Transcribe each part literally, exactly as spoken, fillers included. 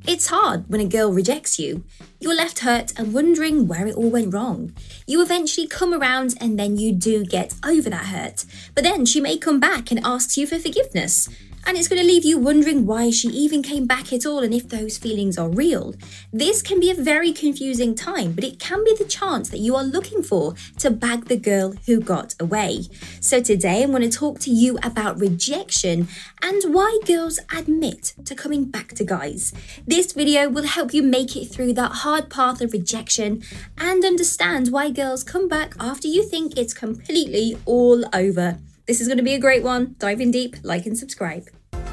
It's hard when a girl rejects you. You're left hurt and wondering where it all went wrong. You eventually come around and then you do get over that hurt. But then she may come back and asks you for forgiveness. And it's going to leave you wondering why she even came back at all and if those feelings are real. This can be a very confusing time, but it can be the chance that you are looking for to bag the girl who got away. So today I'm going to talk to you about rejection and why girls admit to coming back to guys. This video will help you make it through that hard path of rejection and understand why girls come back after you think it's completely all over. This is going to be a great one. Dive in deep, like and subscribe.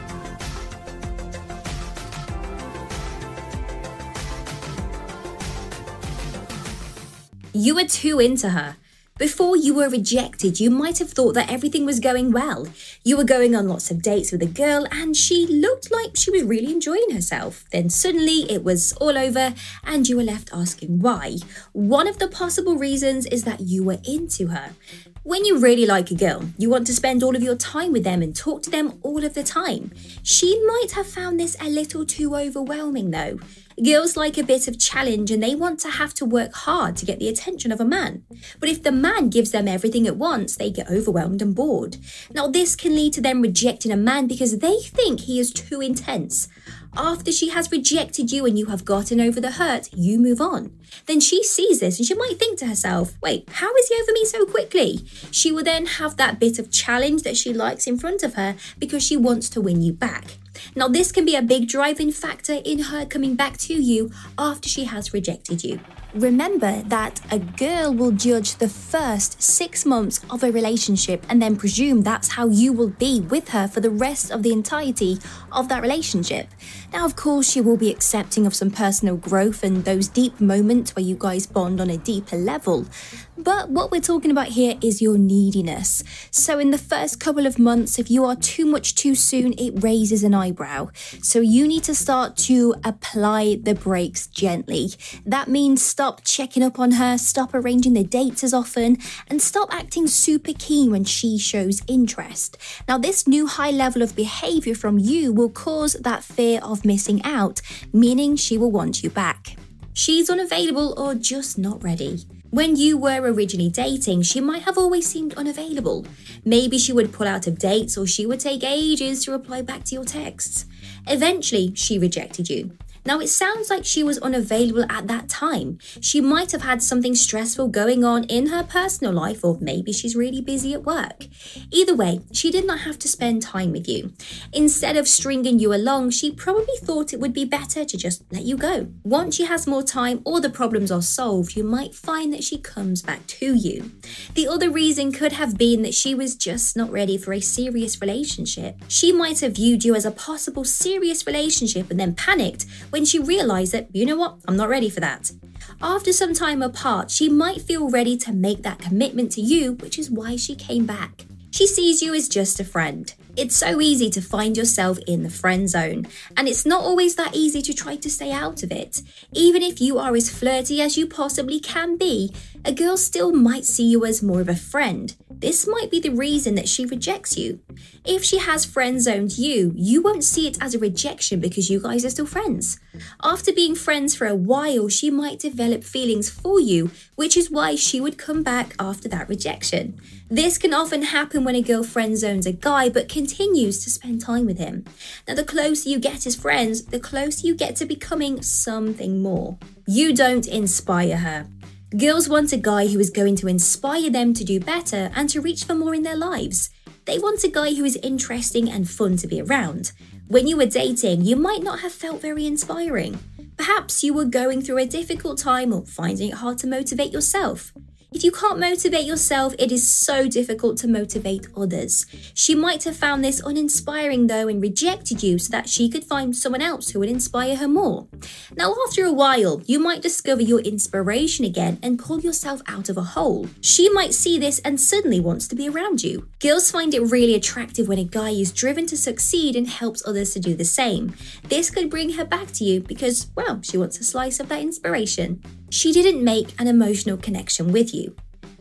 You were too into her. Before you were rejected, you might have thought that everything was going well. You were going on lots of dates with a girl and she looked like she was really enjoying herself. Then suddenly it was all over and you were left asking why. One of the possible reasons is that you were into her. When you really like a girl, you want to spend all of your time with them and talk to them all of the time. She might have found this a little too overwhelming though. Girls like a bit of challenge and they want to have to work hard to get the attention of a man. But if the man gives them everything at once, they get overwhelmed and bored. Now this can lead to them rejecting a man because they think he is too intense. After she has rejected you and you have gotten over the hurt, you move on. Then she sees this and she might think to herself, wait, how is he over me so quickly? She will then have that bit of challenge that she likes in front of her because she wants to win you back. Now this can be a big driving factor in her coming back to you after she has rejected you. Remember that a girl will judge the first six months of a relationship and then presume that's how you will be with her for the rest of the entirety of that relationship. Now, of course, she will be accepting of some personal growth and those deep moments where you guys bond on a deeper level. But what we're talking about here is your neediness. So in the first couple of months, if you are too much too soon, it raises an eyebrow. So you need to start to apply the brakes gently. That means stop checking up on her, stop arranging the dates as often, and stop acting super keen when she shows interest. Now, this new high level of behavior from you will cause that fear of missing out, meaning she will want you back. She's unavailable or just not ready. When you were originally dating, she might have always seemed unavailable. Maybe she would pull out of dates or she would take ages to reply back to your texts. Eventually, she rejected you. Now, it sounds like she was unavailable at that time. She might have had something stressful going on in her personal life, or maybe she's really busy at work. Either way, she did not have to spend time with you. Instead of stringing you along, she probably thought it would be better to just let you go. Once she has more time or the problems are solved, you might find that she comes back to you. The other reason could have been that she was just not ready for a serious relationship. She might have viewed you as a possible serious relationship and then panicked when she realized that, you know what, I'm not ready for that. After some time apart, she might feel ready to make that commitment to you, which is why she came back. She sees you as just a friend. It's so easy to find yourself in the friend zone, and it's not always that easy to try to stay out of it. Even if you are as flirty as you possibly can be, a girl still might see you as more of a friend. This might be the reason that she rejects you. If she has friend zoned you, you won't see it as a rejection because you guys are still friends. After being friends for a while, she might develop feelings for you, which is why she would come back after that rejection. This can often happen when a girl friend zones a guy but continues to spend time with him. Now, the closer you get as friends, the closer you get to becoming something more. You don't inspire her. Girls want a guy who is going to inspire them to do better and to reach for more in their lives. They want a guy who is interesting and fun to be around. When you were dating, you might not have felt very inspiring. Perhaps you were going through a difficult time or finding it hard to motivate yourself. If you can't motivate yourself, it is so difficult to motivate others. She might have found this uninspiring though and rejected you so that she could find someone else who would inspire her more. Now, after a while, you might discover your inspiration again and pull yourself out of a hole. She might see this and suddenly wants to be around you. Girls find it really attractive when a guy is driven to succeed and helps others to do the same. This could bring her back to you because, well, she wants a slice of that inspiration. She didn't make an emotional connection with you.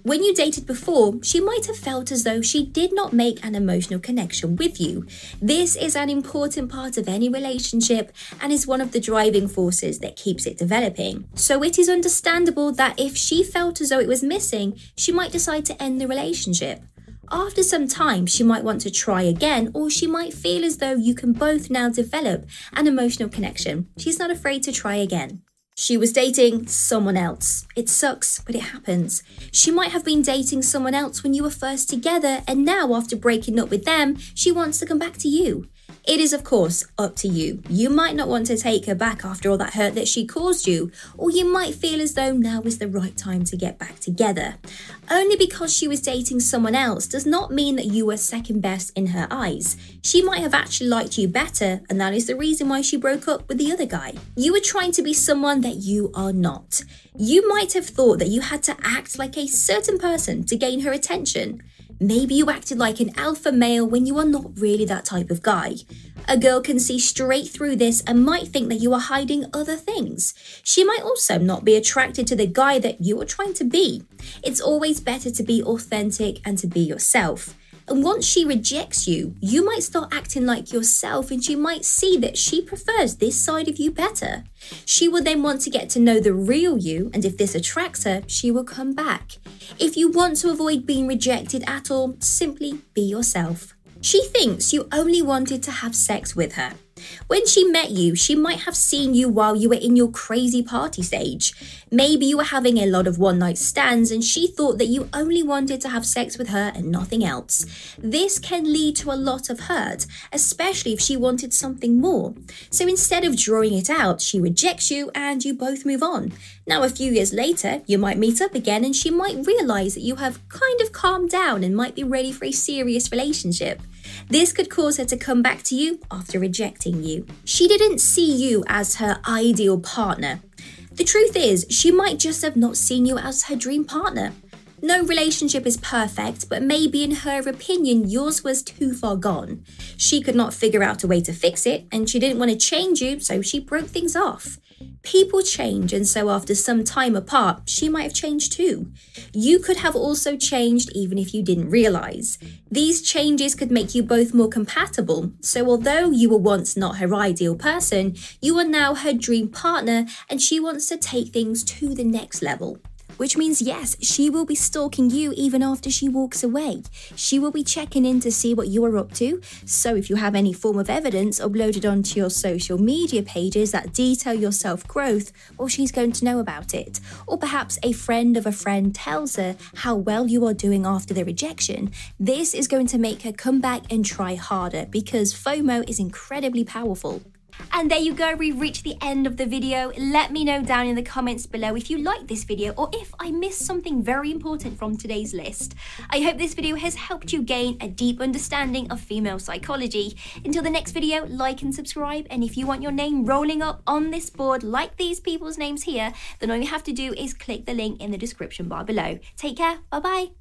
When you dated before, she might have felt as though she did not make an emotional connection with you. This is an important part of any relationship and is one of the driving forces that keeps it developing. So it is understandable that if she felt as though it was missing, she might decide to end the relationship. After some time, she might want to try again, or she might feel as though you can both now develop an emotional connection. She's not afraid to try again. She was dating someone else. It sucks, but it happens. She might have been dating someone else when you were first together, and now after breaking up with them, she wants to come back to you. It is, of course, up to you. You might not want to take her back after all that hurt that she caused you, or you might feel as though now is the right time to get back together. Only because she was dating someone else does not mean that you were second best in her eyes. She might have actually liked you better, and that is the reason why she broke up with the other guy. You were trying to be someone that you are not. You might have thought that you had to act like a certain person to gain her attention. Maybe you acted like an alpha male when you are not really that type of guy. A girl can see straight through this and might think that you are hiding other things. She might also not be attracted to the guy that you are trying to be. It's always better to be authentic and to be yourself. And once she rejects you, you might start acting like yourself, and she might see that she prefers this side of you better. She will then want to get to know the real you, and if this attracts her, she will come back. If you want to avoid being rejected at all, simply be yourself. She thinks you only wanted to have sex with her. When she met you, she might have seen you while you were in your crazy party stage. Maybe you were having a lot of one-night stands and she thought that you only wanted to have sex with her and nothing else. This can lead to a lot of hurt, especially if she wanted something more. So instead of drawing it out, she rejects you and you both move on. Now, a few years later, you might meet up again and she might realize that you have kind of calmed down and might be ready for a serious relationship. This could cause her to come back to you after rejecting you. She didn't see you as her ideal partner. The truth is, she might just have not seen you as her dream partner. No relationship is perfect, but maybe in her opinion, yours was too far gone. She could not figure out a way to fix it, and she didn't want to change you, so she broke things off. People change, and so after some time apart, she might have changed too. You could have also changed even if you didn't realize. These changes could make you both more compatible, so although you were once not her ideal person, you are now her dream partner, and she wants to take things to the next level. Which means, yes, she will be stalking you even after she walks away. She will be checking in to see what you are up to. So if you have any form of evidence uploaded onto your social media pages that detail your self-growth, well, she's going to know about it. Or perhaps a friend of a friend tells her how well you are doing after the rejection. This is going to make her come back and try harder because FOMO is incredibly powerful. And there you go, we've reached the end of the video. Let me know down in the comments below if you liked this video or if I missed something very important from today's list. I hope this video has helped you gain a deep understanding of female psychology. Until the next video, like and subscribe. And if you want your name rolling up on this board like these people's names here, then all you have to do is click the link in the description bar below. Take care, bye bye.